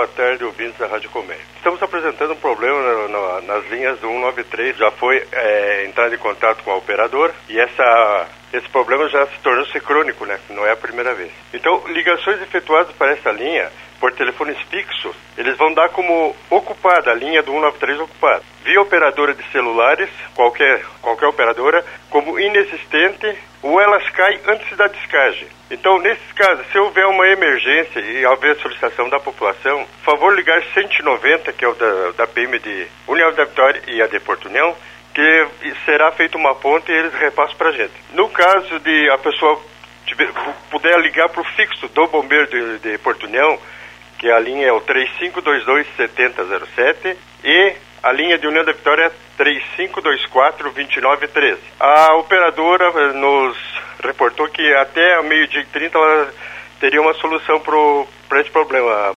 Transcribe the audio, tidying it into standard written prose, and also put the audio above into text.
tarde, ouvintes da Rádio Comércio. Estamos apresentando um problema nas linhas do 193. Já foi entrado em contato com a operadora e esse problema já se tornou-se crônico, né? Não é a primeira vez. Então, ligações efetuadas para essa linha por telefones fixos, eles vão dar como ocupada, a linha do 193 ocupada. Via operadora de celulares, qualquer operadora, como inexistente, ou elas caem antes da descagem. Então, nesses casos, se houver uma emergência e houver solicitação da população, favor ligar 190, que é o da PM de União da Vitória e a de Porto União, que será feita uma ponte e eles repassam para a gente. No caso de a pessoa puder ligar para o fixo do bombeiro de Porto União, que a linha é o 3522-7007 e a linha de União da Vitória é 3524-2913. A operadora nos reportou que até 12h30 ela teria uma solução para esse problema.